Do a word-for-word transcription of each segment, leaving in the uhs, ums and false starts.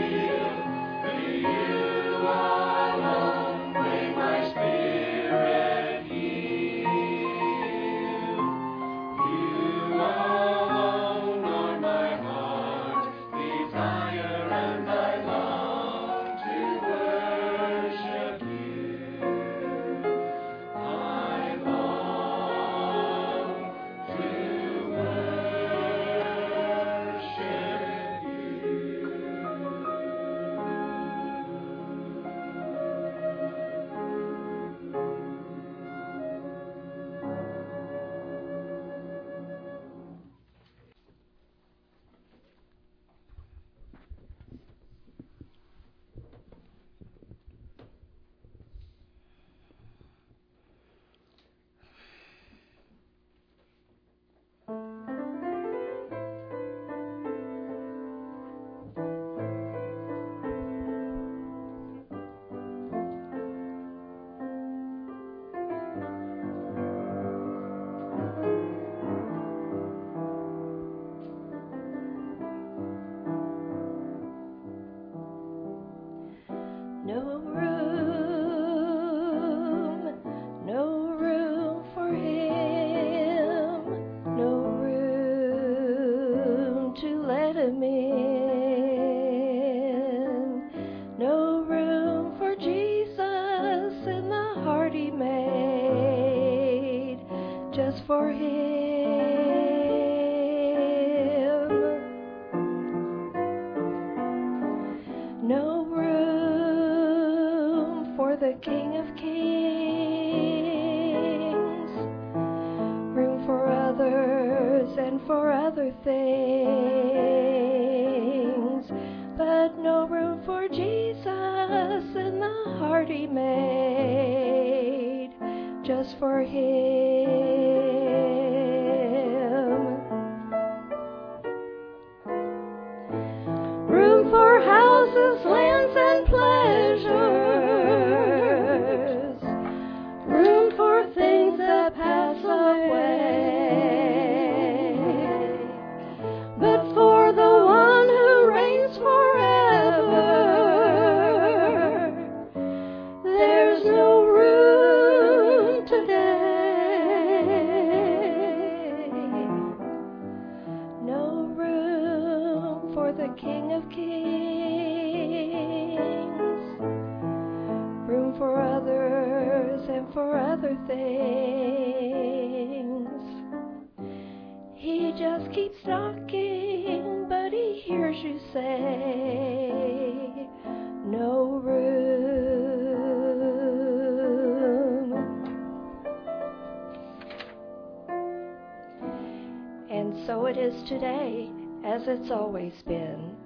Today, as it's always been,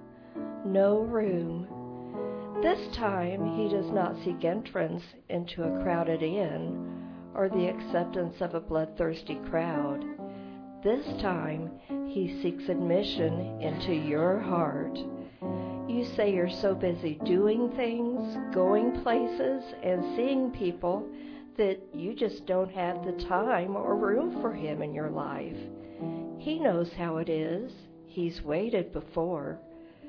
no room. This time he does not seek entrance into a crowded inn or the acceptance of a bloodthirsty crowd. This time he seeks admission into your heart. You say you're so busy doing things, going places, and seeing people that you just don't have the time or room for him in your life. He knows how it is. He's waited before.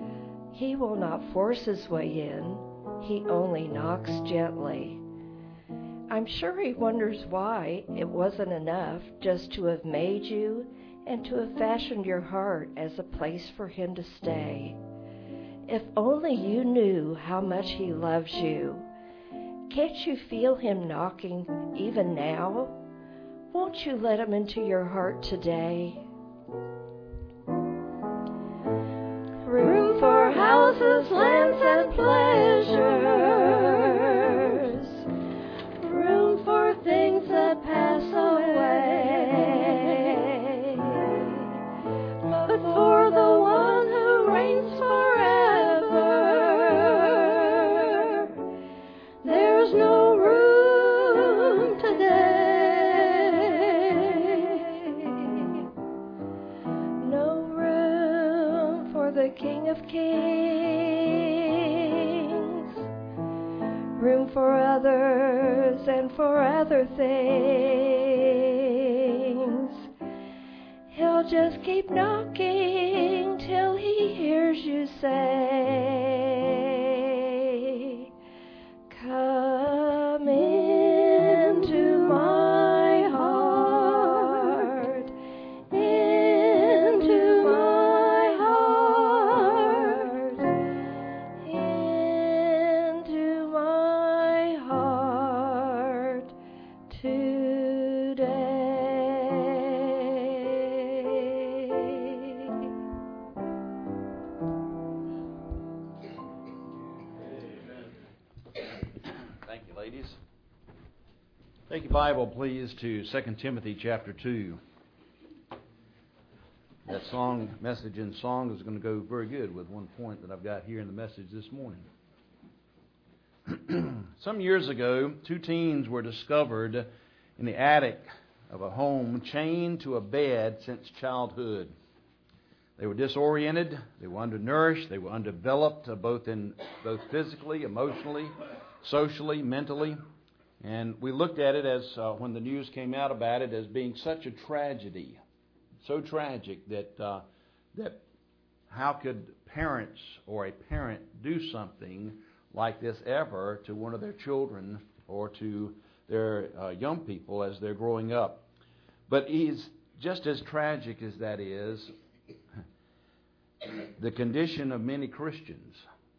He will not force his way in. He only knocks gently. I'm sure he wonders why it wasn't enough just to have made you and to have fashioned your heart as a place for him to stay. If only you knew how much he loves you. Can't you feel him knocking even now? Won't you let him into your heart today? Room for houses, lands, and pleasures. Room for things that pass away. But for the one who reigns forever, there's no room today. No room for the King of Kings. Room for others and for other things. He'll just keep knocking till he hears you say, ladies. Take your Bible, please, to Second Timothy chapter two. That song, message in song, is going to go very good with one point that I've got here in the message this morning. Some years ago, two teens were discovered in the attic of a home chained to a bed since childhood. They were disoriented, they were undernourished, they were undeveloped, uh, both in both physically, emotionally, socially, mentally. And we looked at it as, uh, when the news came out about it, as being such a tragedy, so tragic that uh, that how could parents or a parent do something like this ever to one of their children or to their uh, young people as they're growing up. But is just as tragic as that is, the condition of many Christians,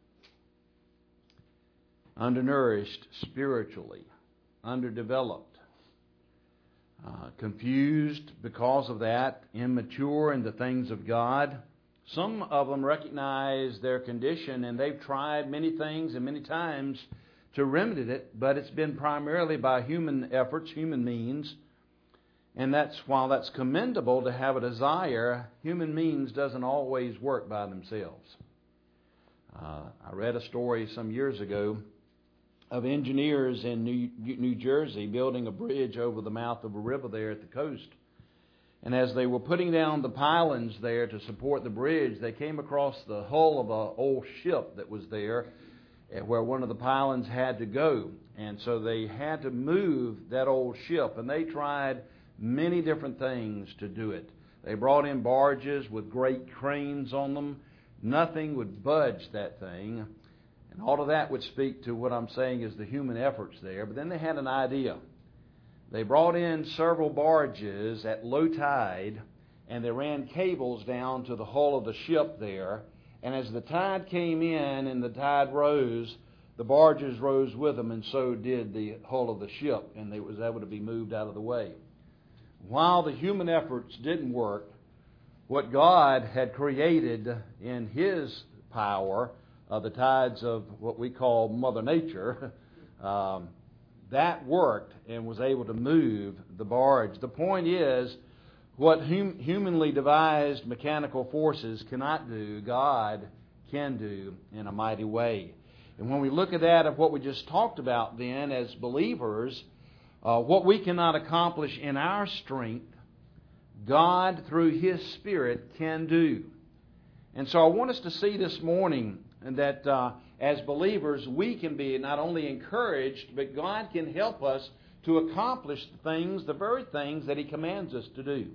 undernourished spiritually, underdeveloped, uh, confused because of that, immature in the things of God. Some of them recognize their condition, and they've tried many things and many times to remedy it, but it's been primarily by human efforts, human means. And that's, while that's commendable to have a desire, human means doesn't always work by themselves. Uh, I read a story some years ago of engineers in New, New Jersey building a bridge over the mouth of a river there at the coast. And as they were putting down the pylons there to support the bridge, they came across the hull of an old ship that was there where one of the pylons had to go. And so they had to move that old ship, and they tried many different things to do it. They brought in barges with great cranes on them. Nothing would budge that thing. And all of that would speak to what I'm saying is the human efforts there. But then they had an idea. They brought in several barges at low tide, and they ran cables down to the hull of the ship there. And as the tide came in and the tide rose, the barges rose with them, and so did the hull of the ship, and it was able to be moved out of the way. While the human efforts didn't work, what God had created in His power, uh, the tides of what we call Mother Nature, um, that worked and was able to move the barge. The point is, what hum- humanly devised mechanical forces cannot do, God can do in a mighty way. And when we look at that, of what we just talked about then as believers, uh, what we cannot accomplish in our strength, God through His Spirit can do. And so I want us to see this morning that uh, as believers we can be not only encouraged, but God can help us to accomplish the things, the very things that He commands us to do.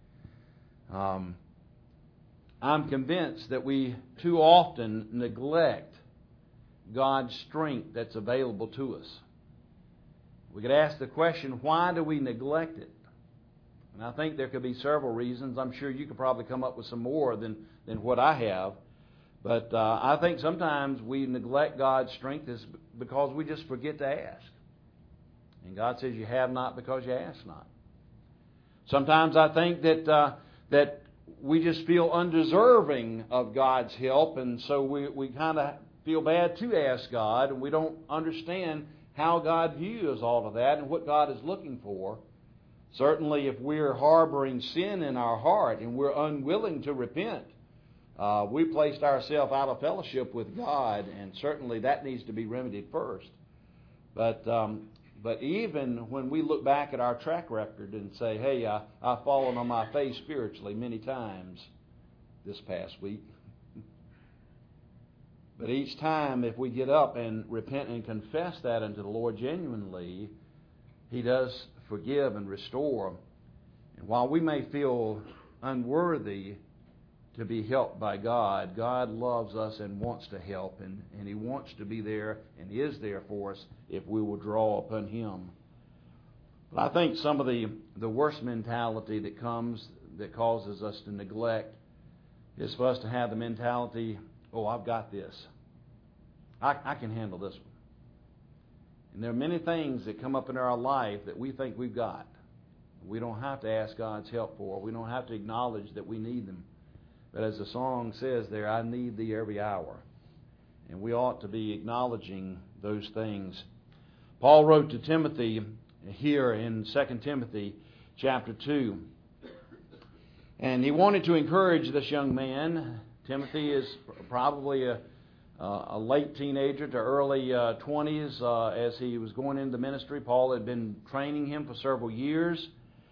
Um, I'm convinced that we too often neglect God's strength that's available to us. We could ask the question, why do we neglect it? And I think there could be several reasons. I'm sure you could probably come up with some more than, than what I have. But uh, I think sometimes we neglect God's strength is because we just forget to ask. And God says you have not because you ask not. Sometimes I think that uh, that we just feel undeserving of God's help, and so we, we kind of feel bad to ask God, and we don't understand how God views all of that and what God is looking for. Certainly if we're harboring sin in our heart and we're unwilling to repent, uh, we placed ourselves out of fellowship with God, and certainly that needs to be remedied first. But um, but even when we look back at our track record and say, hey, I, I've fallen on my face spiritually many times this past week. But each time, if we get up and repent and confess that unto the Lord genuinely, He does forgive and restore. And while we may feel unworthy to be helped by God, God loves us and wants to help, and, and He wants to be there and is there for us if we will draw upon Him. But I think some of the, the worst mentality that comes, that causes us to neglect, is for us to have the mentality, oh, I've got this. I, I can handle this one. And there are many things that come up in our life that we think we've got. We don't have to ask God's help for. We don't have to acknowledge that we need them. But as the song says there, I need Thee every hour. And we ought to be acknowledging those things. Paul wrote to Timothy here in Second Timothy chapter two. And he wanted to encourage this young man. Timothy is probably a, a late teenager to early uh, twenties uh, as he was going into the ministry. Paul had been training him for several years.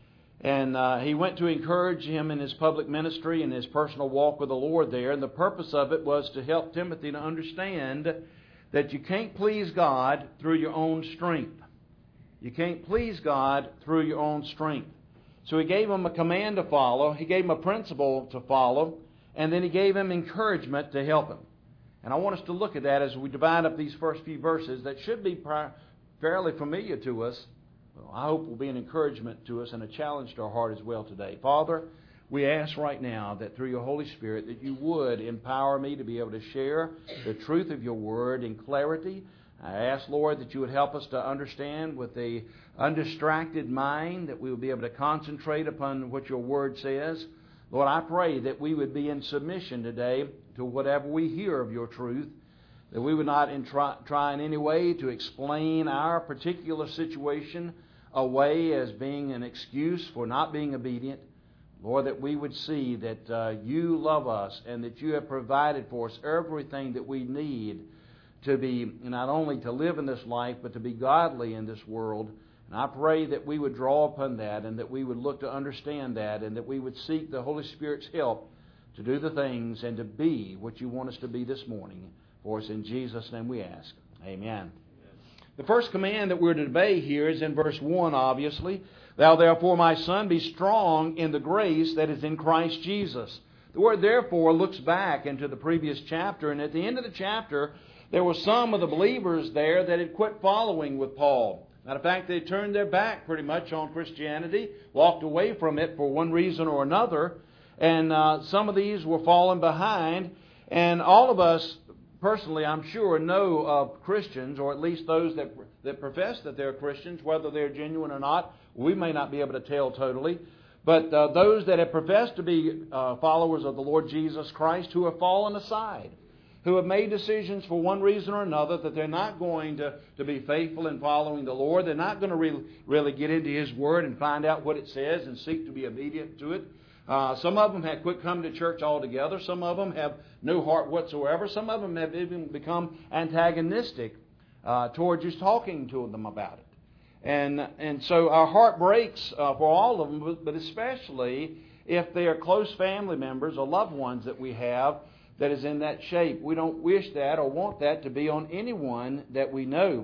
And uh, he went to encourage him in his public ministry and his personal walk with the Lord there. And the purpose of it was to help Timothy to understand that you can't please God through your own strength. You can't please God through your own strength. So he gave him a command to follow. He gave him a principle to follow. And then he gave him encouragement to help him. And I want us to look at that as we divide up these first few verses that should be fairly familiar to us. Well, I hope will be an encouragement to us and a challenge to our heart as well today. Father, we ask right now that through your Holy Spirit that you would empower me to be able to share the truth of your word in clarity. I ask, Lord, that you would help us to understand with a undistracted mind, that we would be able to concentrate upon what your word says. Lord, I pray that we would be in submission today to whatever we hear of your truth, that we would not in try, try in any way to explain our particular situation away as being an excuse for not being obedient. Lord, that we would see that uh, you love us and that you have provided for us everything that we need to be, not only to live in this life, but to be godly in this world. And I pray that we would draw upon that and that we would look to understand that and that we would seek the Holy Spirit's help to do the things and to be what you want us to be this morning. For us in Jesus' name we ask. Amen. The first command that we're to obey here is in verse one, obviously. Thou therefore, my son, be strong in the grace that is in Christ Jesus. The word therefore looks back into the previous chapter, and at the end of the chapter, there were some of the believers there that had quit following with Paul. Matter of fact, they turned their back pretty much on Christianity, walked away from it for one reason or another, and uh, some of these were falling behind, and all of us, personally, I'm sure, know of Christians, or at least those that that profess that they're Christians, whether they're genuine or not. We may not be able to tell totally. But uh, those that have professed to be uh, followers of the Lord Jesus Christ who have fallen aside, who have made decisions for one reason or another that they're not going to, to be faithful in following the Lord. They're not going to really, really get into His Word and find out what it says and seek to be obedient to it. Uh, some of them have quit coming to church altogether. Some of them have no heart whatsoever. Some of them have even become antagonistic uh, towards just talking to them about it. And and so our heart breaks uh, for all of them, but especially if they are close family members or loved ones that we have that is in that shape. We don't wish that or want that to be on anyone that we know,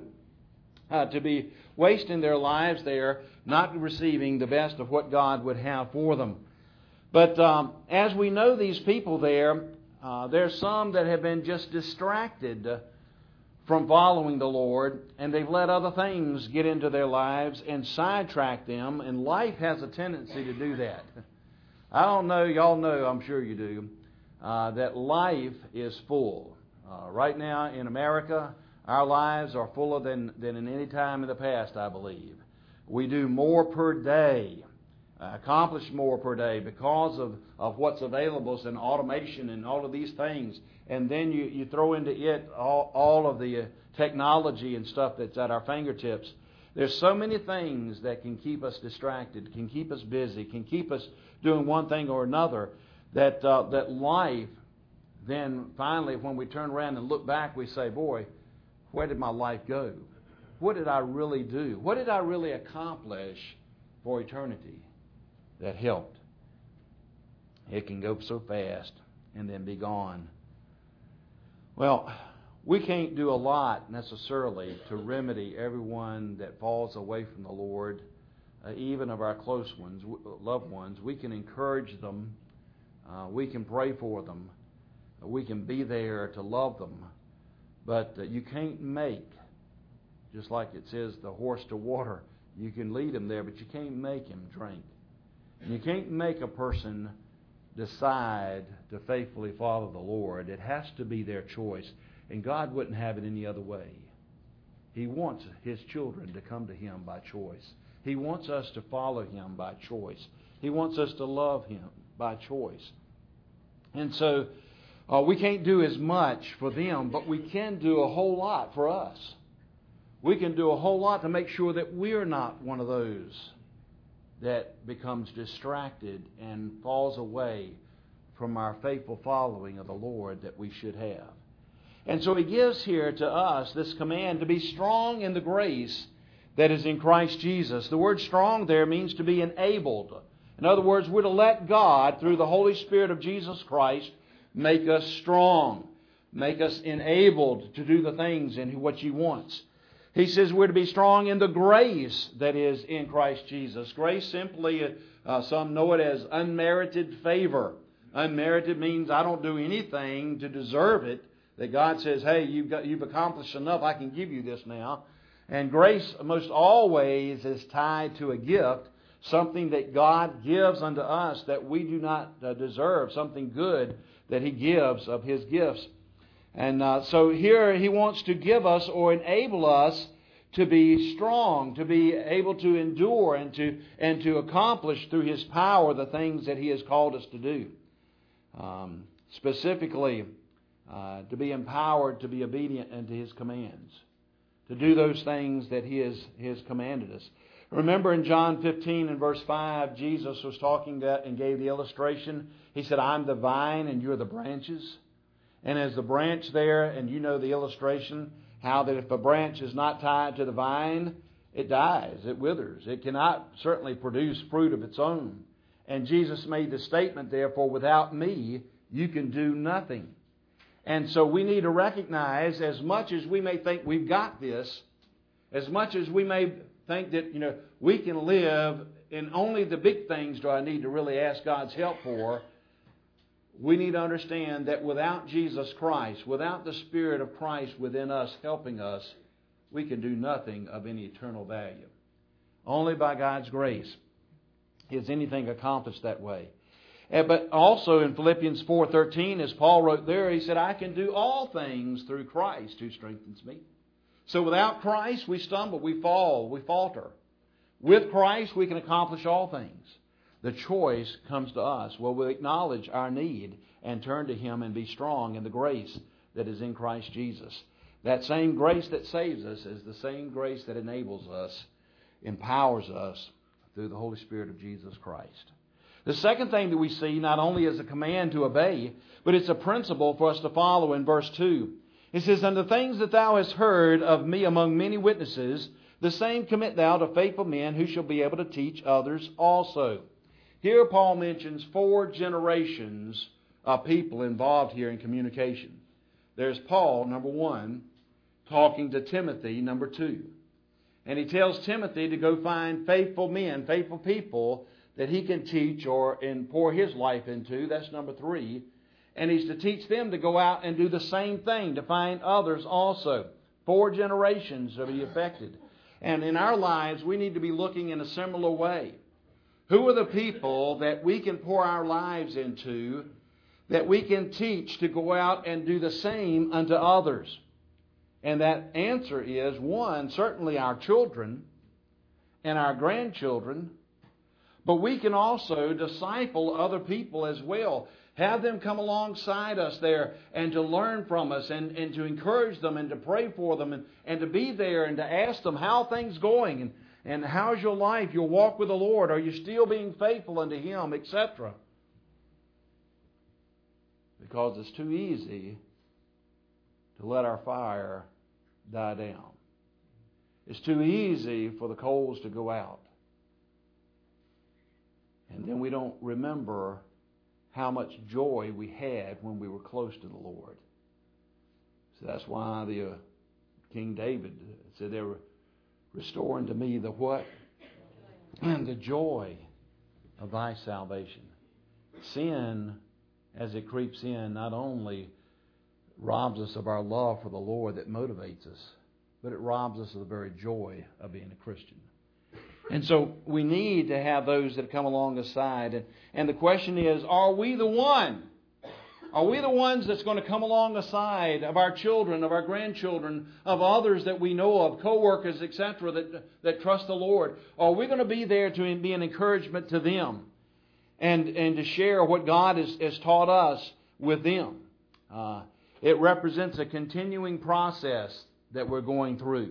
uh, to be wasting their lives there, not receiving the best of what God would have for them. But um, as we know these people there, uh, there's some that have been just distracted uh, from following the Lord, and they've let other things get into their lives and sidetrack them, and life has a tendency to do that. I don't know, y'all know, I'm sure you do, uh, that life is full. Uh, right now in America, our lives are fuller than, than in any time in the past, I believe. We do more per day. Accomplish more per day because of, of what's available and automation and all of these things. And then you, you throw into it all, all of the technology and stuff that's at our fingertips. There's so many things that can keep us distracted, can keep us busy, can keep us doing one thing or another, that uh, that life, then finally when we turn around and look back, we say, boy, where did my life go? What did I really do? What did I really accomplish for eternity that helped? It can go so fast and then be gone. Well, we can't do a lot necessarily to remedy everyone that falls away from the Lord, uh, even of our close ones, loved ones. We can encourage them. Uh, we can pray for them. We can be there to love them. But uh, you can't make, just like it says, the horse to water. You can lead him there, but you can't make him drink. You can't make a person decide to faithfully follow the Lord. It has to be their choice. And God wouldn't have it any other way. He wants His children to come to Him by choice. He wants us to follow Him by choice. He wants us to love Him by choice. And so uh, we can't do as much for them, but we can do a whole lot for us. we can do a whole lot to make sure that we're not one of those that becomes distracted and falls away from our faithful following of the Lord that we should have. And so He gives here to us this command to be strong in the grace that is in Christ Jesus. The word strong there means to be enabled. In other words, we're to let God, through the Holy Spirit of Jesus Christ, make us strong, make us enabled to do the things in what He wants. He says we're to be strong in the grace that is in Christ Jesus. Grace simply, uh, some know it as unmerited favor. Unmerited means I don't do anything to deserve it. That God says, hey, you've got, you've accomplished enough, I can give you this now. And grace most always is tied to a gift, something that God gives unto us that we do not uh, deserve, something good that He gives of His gifts. And uh, so here He wants to give us or enable us to be strong, to be able to endure and to and to accomplish through His power the things that He has called us to do. Um, specifically, uh, to be empowered to be obedient unto His commands, to do those things that He has, he has commanded us. Remember in John fifteen and verse five, Jesus was talking that and gave the illustration. He said, I'm the vine and you're the branches. And as the branch there, and you know the illustration, how that if a branch is not tied to the vine, it dies, it withers. It cannot certainly produce fruit of its own. And Jesus made the statement, therefore, without me, you can do nothing. And so we need to recognize, as much as we may think we've got this, as much as we may think that, you know, we can live in only the big things do I need to really ask God's help for, we need to understand that without Jesus Christ, without the Spirit of Christ within us helping us, we can do nothing of any eternal value. Only by God's grace is anything accomplished that way. But also in Philippians four thirteen, as Paul wrote there, he said, I can do all things through Christ who strengthens me. So without Christ, we stumble, we fall, we falter. With Christ, we can accomplish all things. The choice comes to us. Will we acknowledge our need and turn to Him and be strong in the grace that is in Christ Jesus? That same grace that saves us is the same grace that enables us, empowers us through the Holy Spirit of Jesus Christ. The second thing that we see not only is a command to obey, but it's a principle for us to follow in verse two. It says, And the things that thou hast heard of me among many witnesses, the same commit thou to faithful men who shall be able to teach others also. Here Paul mentions four generations of people involved here in communication. There's Paul, number one, talking to Timothy, number two. And he tells Timothy to go find faithful men, faithful people that he can teach or and pour his life into. That's number three. And he's to teach them to go out and do the same thing, to find others also. Four generations to be affected. And in our lives, we need to be looking in a similar way. Who are the people that we can pour our lives into, that we can teach to go out and do the same unto others? And that answer is, one, certainly our children and our grandchildren, but we can also disciple other people as well. Have them come alongside us there and to learn from us and, and to encourage them and to pray for them and, and to be there and to ask them how things going and, and how's your life, your walk with the Lord, are you still being faithful unto Him, et cetera. Because it's too easy to let our fire die down. It's too easy for the coals to go out. And then we don't remember how much joy we had when we were close to the Lord. So that's why the uh, King David said they were restoring to me the what? And the joy of thy salvation. Sin, as it creeps in, not only robs us of our love for the Lord that motivates us, but it robs us of the very joy of being a Christian. And so we need to have those that come along the side. And, and the question is, are we the one? Are we the ones that's going to come along the side of our children, of our grandchildren, of others that we know of, co-workers, et cetera, that, that trust the Lord? Are we going to be there to be an encouragement to them and, and to share what God has, has taught us with them? Uh, it represents a continuing process that we're going through.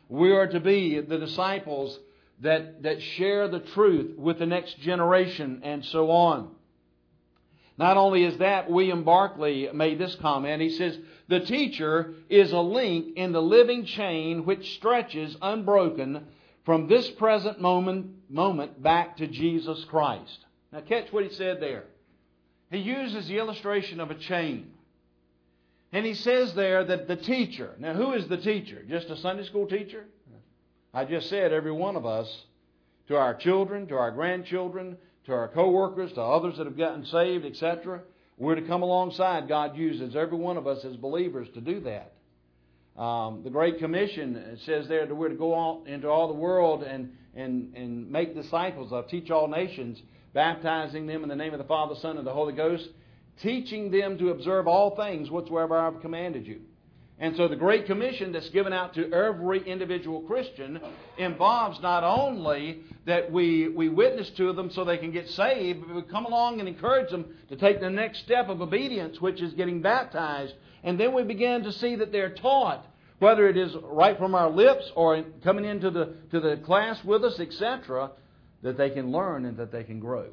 We are to be the disciples that, that share the truth with the next generation and so on. Not only is that, William Barclay made this comment. He says, the teacher is a link in the living chain which stretches unbroken from this present moment, moment back to Jesus Christ. Now catch what he said there. He uses the illustration of a chain. And he says there that the teacher, now who is the teacher? Just a Sunday school teacher? I just said every one of us, to our children, to our grandchildren, to our co-workers, to others that have gotten saved, et cetera. We're to come alongside. God uses every one of us as believers to do that. Um, the Great Commission says there that we're to go out into all the world and, and, and make disciples of, teach all nations, baptizing them in the name of the Father, Son, and the Holy Ghost, teaching them to observe all things whatsoever I have commanded you. And so the Great Commission that's given out to every individual Christian involves not only that we, we witness to them so they can get saved, but we come along and encourage them to take the next step of obedience, which is getting baptized. And then we begin to see that they're taught, whether it is right from our lips or coming into the, to the class with us, et cetera, that they can learn and that they can grow.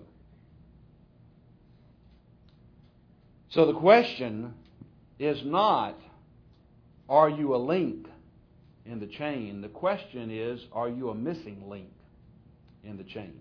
So the question is not, are you a link in the chain? The question is, are you a missing link in the chain?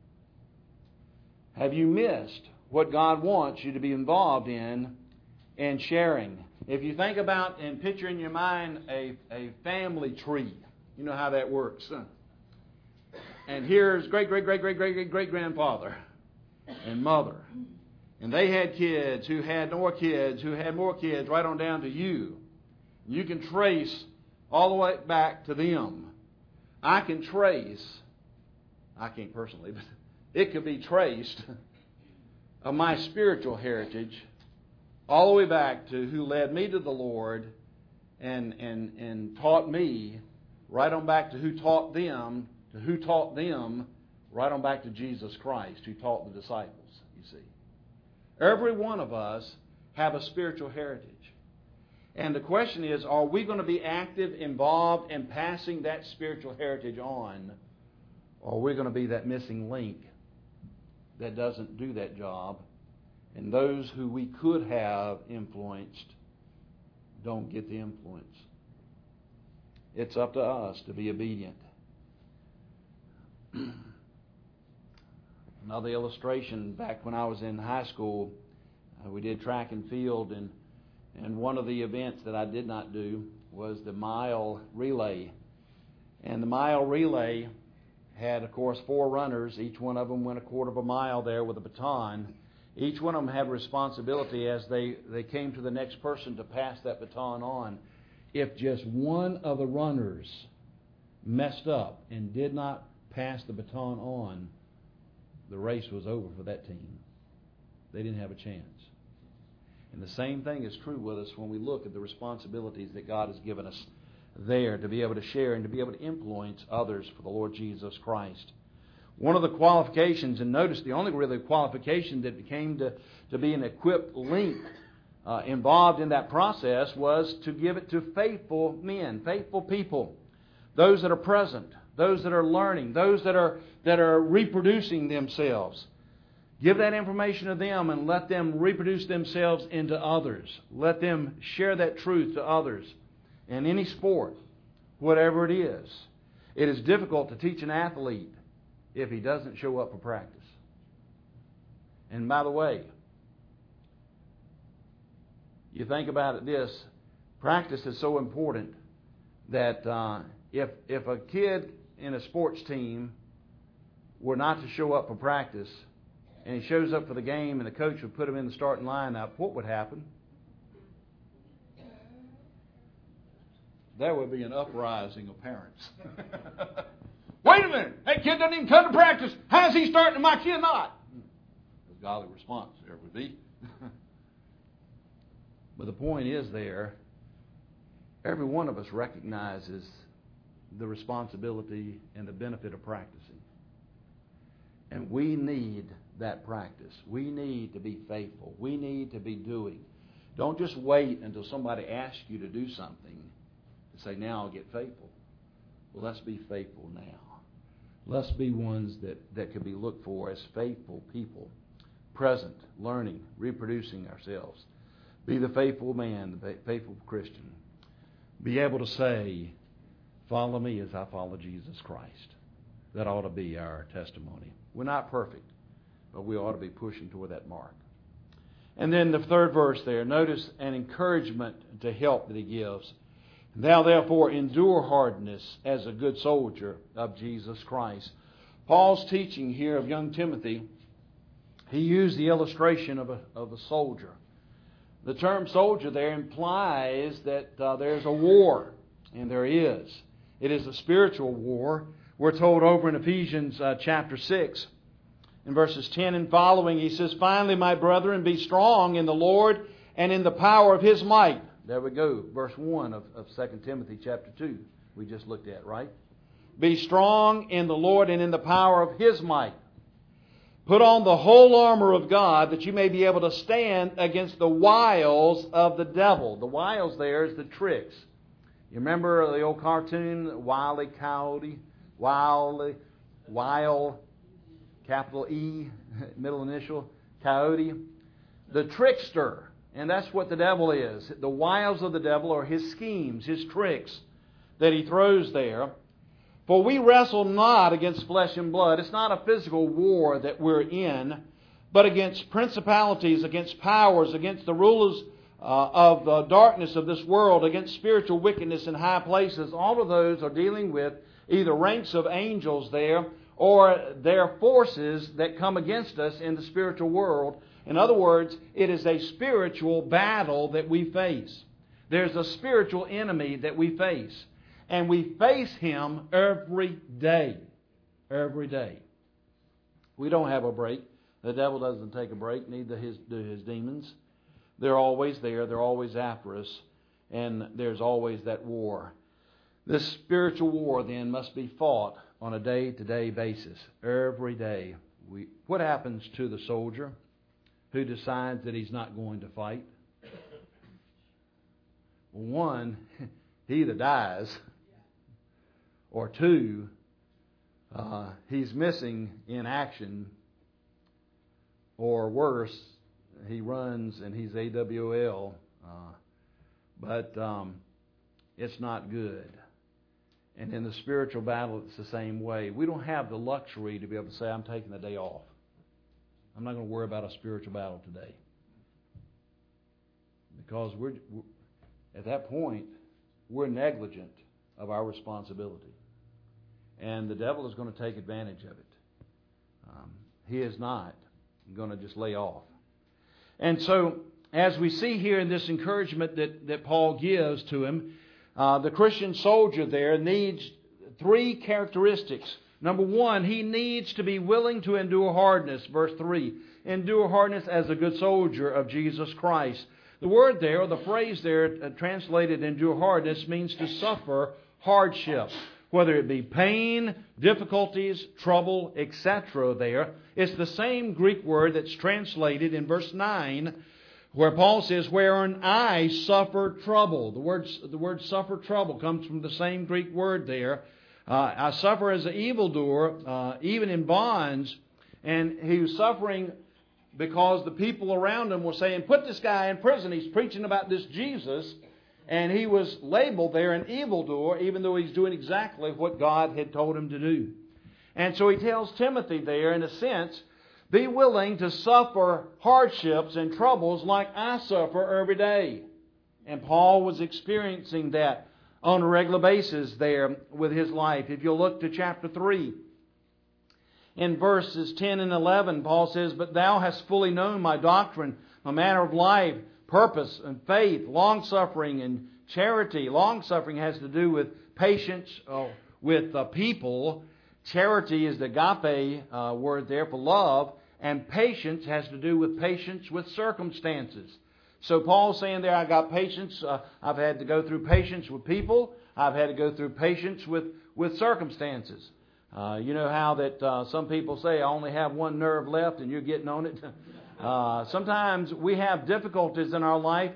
Have you missed what God wants you to be involved in and sharing? If you think about and picture in your mind a, a family tree, you know how that works. Huh? And here's great, great, great, great, great, great, great grandfather and mother. And they had kids who had more kids, who had more kids, right on down to you. You can trace all the way back to them. I can trace, I can't personally, but it could be traced of my spiritual heritage all the way back to who led me to the Lord and, and, and taught me, right on back to who taught them, to who taught them, right on back to Jesus Christ, who taught the disciples, you see. Every one of us have a spiritual heritage. And the question is, are we going to be active, involved in passing that spiritual heritage on? Or are we going to be that missing link that doesn't do that job? And those who we could have influenced don't get the influence. It's up to us to be obedient. Another illustration, back when I was in high school, uh, we did track and field, and And one of the events that I did not do was the mile relay. And the mile relay had, of course, four runners. Each one of them went a quarter of a mile there with a baton. Each one of them had responsibility as they, they came to the next person to pass that baton on. If just one of the runners messed up and did not pass the baton on, the race was over for that team. They didn't have a chance. And the same thing is true with us when we look at the responsibilities that God has given us there to be able to share and to be able to influence others for the Lord Jesus Christ. One of the qualifications, and notice the only really qualification that became to, to be an equipped link uh, involved in that process, was to give it to faithful men, faithful people, those that are present, those that are learning, those that are that are reproducing themselves. Give that information to them and let them reproduce themselves into others. Let them share that truth to others. In any sport, whatever it is, it is difficult to teach an athlete if he doesn't show up for practice. And by the way, you think about it this, practice is so important that uh, if if a kid in a sports team were not to show up for practice, and he shows up for the game and the coach would put him in the starting lineup, what would happen? There would be an uprising of parents. Wait a minute! That kid doesn't even come to practice. How's he starting and my kid not? A godly response there would be. But the point is there, every one of us recognizes the responsibility and the benefit of practicing. And we need that practice. We need to be faithful. We need to be doing. Don't just wait until somebody asks you to do something to say, now I'll get faithful. Well, let's be faithful now. Let's be ones that, that could be looked for as faithful people, present, learning, reproducing ourselves. Be the faithful man, the faithful Christian. Be able to say, follow me as I follow Jesus Christ. That ought to be our testimony. We're not perfect, but we ought to be pushing toward that mark. And then the third verse there, notice an encouragement to help that he gives. Thou therefore endure hardness as a good soldier of Jesus Christ. Paul's teaching here of young Timothy, he used the illustration of a, of a soldier. The term soldier there implies that uh, there's a war, and there is. It is a spiritual war. We're told over in Ephesians uh, chapter six, in verses ten and following, he says, Finally, my brethren, be strong in the Lord and in the power of His might. There we go, verse one of, of Second Timothy chapter two we just looked at, right? Be strong in the Lord and in the power of His might. Put on the whole armor of God that you may be able to stand against the wiles of the devil. The wiles there is the tricks. You remember the old cartoon, Wile E. Coyote? Wile, Wile, capital E, middle initial, Coyote. The trickster. And that's what the devil is. The wiles of the devil are his schemes, his tricks that he throws there. For we wrestle not against flesh and blood. It's not a physical war that we're in, but against principalities, against powers, against the rulers uh, of the darkness of this world, against spiritual wickedness in high places. All of those are dealing with either ranks of angels there or their forces that come against us in the spiritual world. In other words, it is a spiritual battle that we face. There's a spiritual enemy that we face. And we face him every day. Every day. We don't have a break. The devil doesn't take a break, neither his, do his demons. They're always there. They're always after us. And there's always that war. This spiritual war, then, must be fought on a day-to-day basis. Every day. We, what happens to the soldier who decides that he's not going to fight? One, he either dies, or two, uh, he's missing in action, or worse, he runs and he's A W O L. Uh, but um, it's not good. And in the spiritual battle, it's the same way. We don't have the luxury to be able to say, I'm taking the day off. I'm not going to worry about a spiritual battle today. Because we're, we're at that point, we're negligent of our responsibility. And the devil is going to take advantage of it. Um, he is not going to just lay off. And so, as we see here in this encouragement that, that Paul gives to him, uh, the Christian soldier there needs three characteristics. Number one, he needs to be willing to endure hardness. Verse three, endure hardness as a good soldier of Jesus Christ. The word there, or the phrase there, uh, translated endure hardness, means to suffer hardship. Whether it be pain, difficulties, trouble, et cetera there. It's the same Greek word that's translated in verse nine, where Paul says, wherein I suffer trouble. The word, the word suffer trouble comes from the same Greek word there. Uh, I suffer as an evildoer, uh, even in bonds. And he was suffering because the people around him were saying, put this guy in prison. He's preaching about this Jesus. And he was labeled there an evildoer, even though he's doing exactly what God had told him to do. And so he tells Timothy there, in a sense, be willing to suffer hardships and troubles like I suffer every day. And Paul was experiencing that on a regular basis there with his life. If you'll look to chapter three, in verses ten and eleven, Paul says, but thou hast fully known my doctrine, my manner of life, purpose and faith, long-suffering and charity. Long-suffering has to do with patience uh, with uh, people. Charity is the agape uh, word there for love. And patience has to do with patience with circumstances. So Paul's saying there, I got patience. Uh, I've had to go through patience with people. I've had to go through patience with, with circumstances. Uh, you know how that uh, some people say, I only have one nerve left and you're getting on it. Uh, sometimes we have difficulties in our life,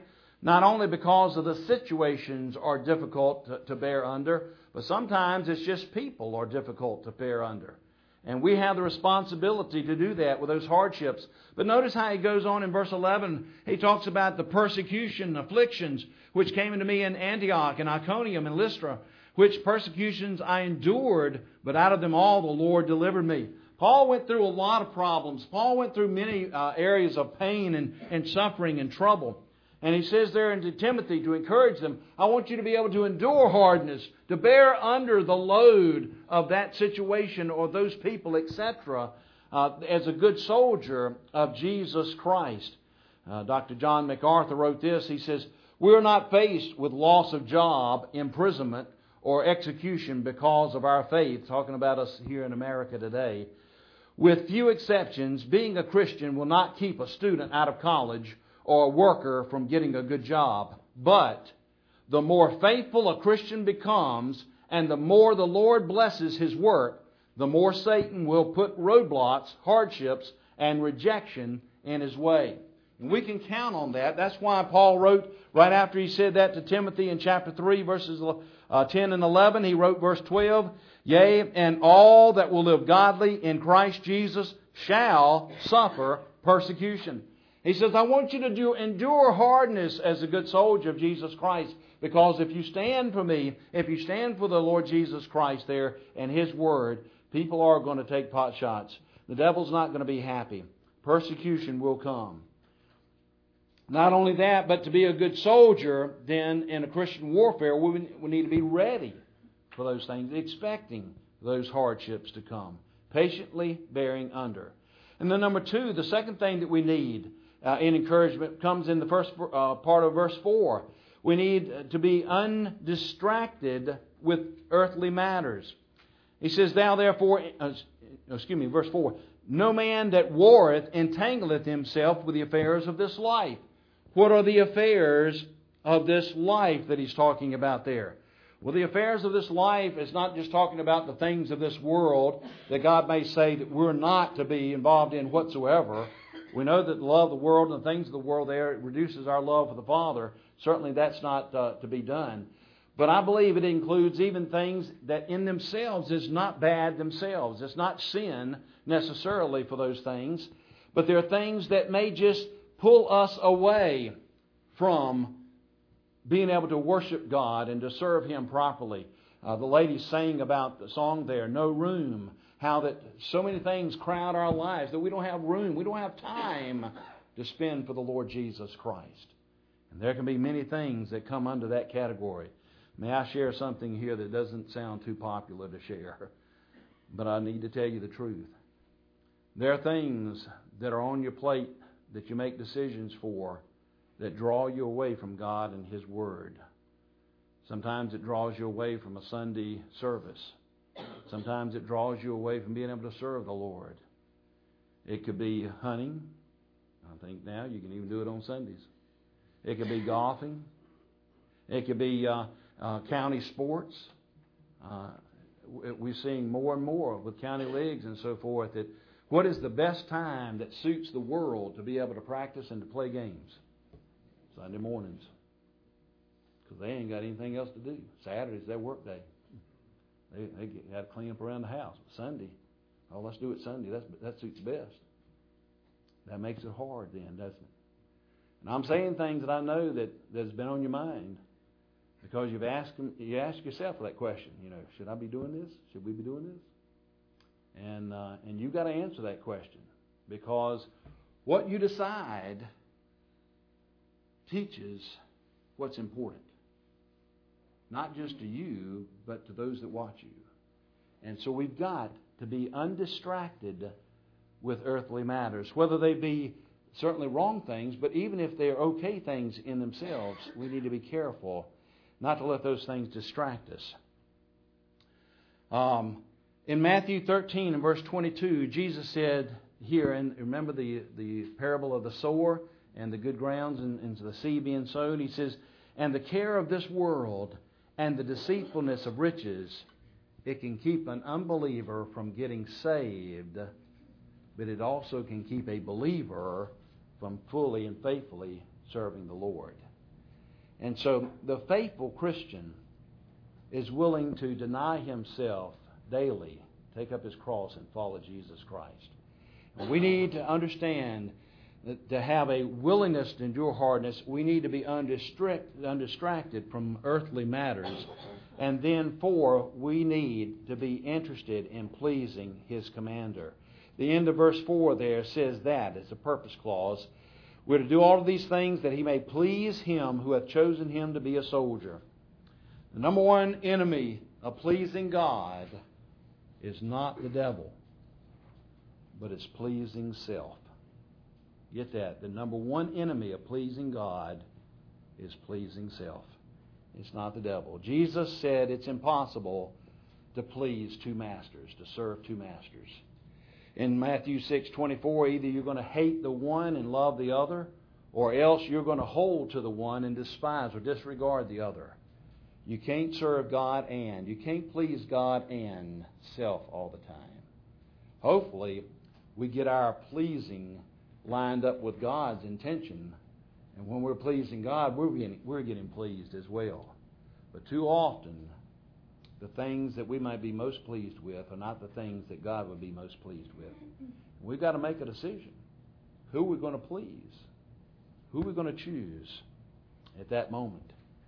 Not only because of the situations are difficult to, to bear under, but sometimes it's just people are difficult to bear under. And we have the responsibility to do that with those hardships. But notice how he goes on in verse eleven. He talks about the persecution, afflictions, which came into me in Antioch and Iconium and Lystra, which persecutions I endured, but out of them all the Lord delivered me. Paul went through a lot of problems. Paul went through many uh, areas of pain and, and suffering and trouble. And he says there into Timothy to encourage them, I want you to be able to endure hardness, to bear under the load of that situation or those people, et cetera, uh, as a good soldier of Jesus Christ. Uh, Doctor John MacArthur wrote this. He says, we are not faced with loss of job, imprisonment, or execution because of our faith, talking about us here in America today. With few exceptions, being a Christian will not keep a student out of college or a worker from getting a good job. But the more faithful a Christian becomes and the more the Lord blesses his work, the more Satan will put roadblocks, hardships, and rejection in his way. And we can count on that. That's why Paul wrote right after he said that to Timothy in chapter three, verses uh, ten and eleven. He wrote verse twelve, Yea, and all that will live godly in Christ Jesus shall suffer persecution. He says, I want you to do, endure hardness as a good soldier of Jesus Christ. Because if you stand for me, if you stand for the Lord Jesus Christ there and His Word, people are going to take pot shots. The devil's not going to be happy. Persecution will come. Not only that, but to be a good soldier, then, in a Christian warfare, we, we need to be ready for those things, expecting those hardships to come. Patiently bearing under. And then number two, the second thing that we need Uh, in encouragement comes in the first uh, part of verse four. We need to be undistracted with earthly matters. He says, Thou therefore, uh, excuse me, verse four, No man that warreth entangleth himself with the affairs of this life. What are the affairs of this life that he's talking about there? Well, the affairs of this life is not just talking about the things of this world that God may say that we're not to be involved in whatsoever. We know that the love of the world and the things of the world there, it reduces our love for the Father. Certainly that's not uh, to be done. But I believe it includes even things that in themselves is not bad themselves. It's not sin necessarily for those things. But there are things that may just pull us away from being able to worship God and to serve Him properly. Uh, the lady sang about the song there, No Room. How that so many things crowd our lives that we don't have room, we don't have time to spend for the Lord Jesus Christ. And there can be many things that come under that category. May I share something here that doesn't sound too popular to share, but I need to tell you the truth. There are things that are on your plate that you make decisions for that draw you away from God and His Word. Sometimes it draws you away from a Sunday service. Sometimes it draws you away from being able to serve the Lord. It could be hunting. I think now you can even do it on Sundays. It could be golfing. It could be uh, uh, county sports. Uh, we're seeing more and more with county leagues and so forth that what is the best time that suits the world to be able to practice and to play games? Sunday mornings. Because they ain't got anything else to do. Saturday's their work day. They, they got to clean up around the house. Sunday, oh, let's do it Sunday. That's, that suits best. That makes it hard then, doesn't it? And I'm saying things that I know that that's been on your mind because you've asked them, you ask yourself that question. You know, should I be doing this? Should we be doing this? And uh, and you've got to answer that question because what you decide teaches what's important. Not just to you, but to those that watch you. And so we've got to be undistracted with earthly matters, whether they be certainly wrong things, but even if they're okay things in themselves, we need to be careful not to let those things distract us. Um, in Matthew thirteen and verse twenty-two, Jesus said here, and remember the, the parable of the sower and the good grounds and, and the seed being sown, He says, And the care of this world and the deceitfulness of riches, it can keep an unbeliever from getting saved, but it also can keep a believer from fully and faithfully serving the Lord. And so the faithful Christian is willing to deny himself daily, take up his cross, and follow Jesus Christ. And we need to understand that to have a willingness to endure hardness, we need to be undistract, undistracted from earthly matters. And then, four, we need to be interested in pleasing His commander. The end of verse four there says that as a purpose clause. We're to do all of these things that He may please Him who hath chosen him to be a soldier. The number one enemy of pleasing God is not the devil, but it's pleasing self. Get that. The number one enemy of pleasing God is pleasing self. It's not the devil. Jesus said it's impossible to please two masters, to serve two masters. In Matthew six twenty-four, either you're going to hate the one and love the other, or else you're going to hold to the one and despise or disregard the other. You can't serve God and, you can't please God and self all the time. Hopefully, we get our pleasing lined up with God's intention. And when we're pleasing God, we're getting, we're getting pleased as well. But too often, the things that we might be most pleased with are not the things that God would be most pleased with. We've got to make a decision. Who we're going to please. Who we're going to choose at that moment.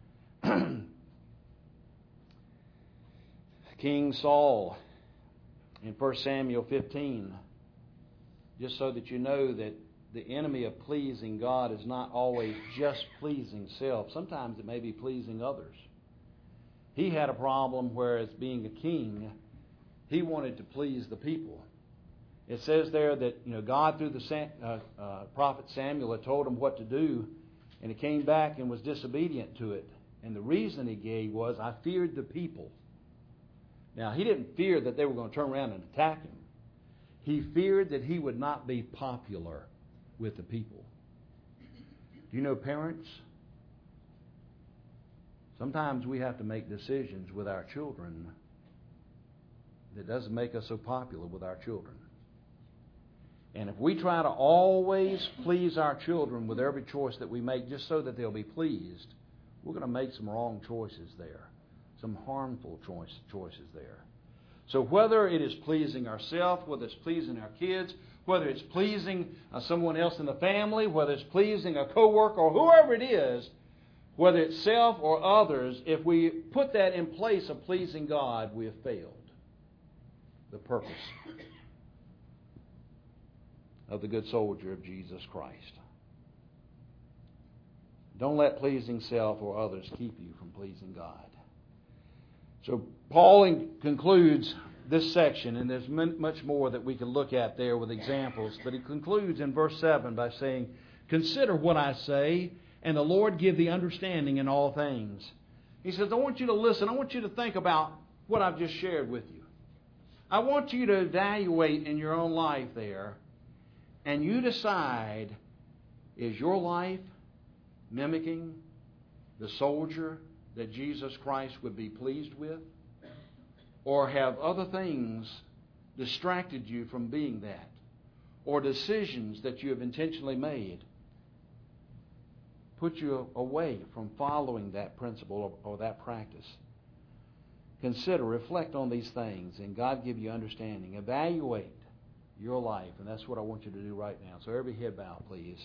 King Saul in First Samuel fifteen, just so that you know that the enemy of pleasing God is not always just pleasing self. Sometimes it may be pleasing others. He had a problem where, as being a king, he wanted to please the people. It says there that you know God, through the Sam, uh, uh, prophet Samuel, had told him what to do, and he came back and was disobedient to it. And the reason he gave was, I feared the people. Now, he didn't fear that they were going to turn around and attack him. He feared that he would not be popular with the people. Do you know, parents? Sometimes we have to make decisions with our children that doesn't make us so popular with our children. And if we try to always please our children with every choice that we make just so that they'll be pleased, we're going to make some wrong choices there, some harmful choice, choices there. So whether it is pleasing ourselves, whether it's pleasing our kids, whether it's pleasing uh, someone else in the family, whether it's pleasing a coworker or whoever it is, whether it's self or others, if we put that in place of pleasing God, we have failed the purpose of the good soldier of Jesus Christ. Don't let pleasing self or others keep you from pleasing God. So Paul in- concludes this section, and there's much more that we can look at there with examples, but he concludes in verse seven by saying, "Consider what I say, and the Lord give thee understanding in all things." He says, I want you to listen. I want you to think about what I've just shared with you. I want you to evaluate in your own life there, and you decide, is your life mimicking the soldier that Jesus Christ would be pleased with? Or have other things distracted you from being that? Or decisions that you have intentionally made put you away from following that principle or, or that practice? Consider, reflect on these things, and God give you understanding. Evaluate your life, and that's what I want you to do right now. So every head bow, please.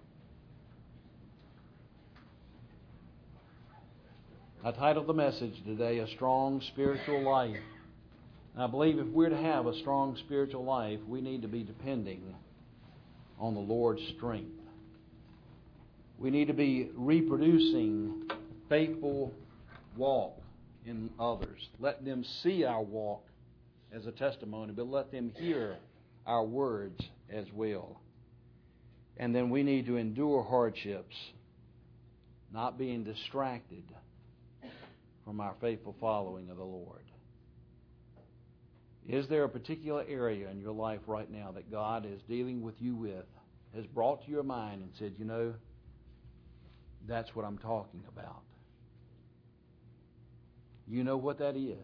I titled the message today, A Strong Spiritual Life. And I believe if we're to have a strong spiritual life, we need to be depending on the Lord's strength. We need to be reproducing faithful walk in others. Let them see our walk as a testimony, but let them hear our words as well. And then we need to endure hardships, not being distracted from our faithful following of the Lord. Is there a particular area in your life right now that God is dealing with you with, has brought to your mind and said, you know, that's what I'm talking about? You know what that is.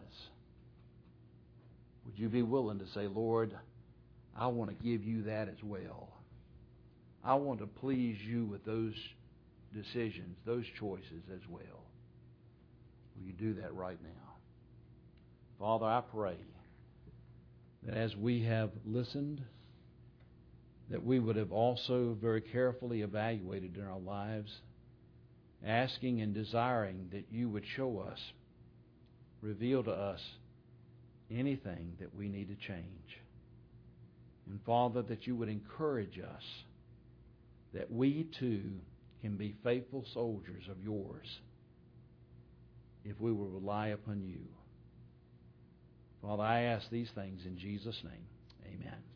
Would you be willing to say, Lord, I want to give you that as well. I want to please you with those decisions, those choices as well. Will you do that right now? Father, I pray that as we have listened, that we would have also very carefully evaluated in our lives, asking and desiring that you would show us, reveal to us anything that we need to change. And Father, that you would encourage us that we too can be faithful soldiers of yours if we will rely upon you. Father, I ask these things in Jesus' name. Amen.